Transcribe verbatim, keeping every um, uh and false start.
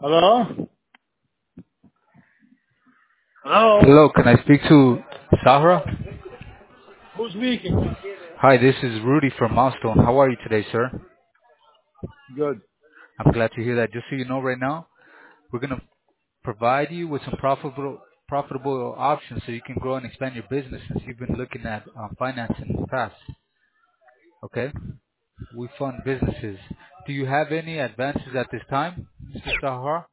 Hello? Hello? Hello, can I speak to Sahra? Who's speaking? Hi, this is Rudy from Milestone. How are you today, sir? Good. I'm glad to hear that. Just so you know right now, we're going to provide you with some profitable profitable options so you can grow and expand your business since you've been looking at um, finance in the past. Okay? We fund businesses. Do you have any advances at this time, Mister Sahar?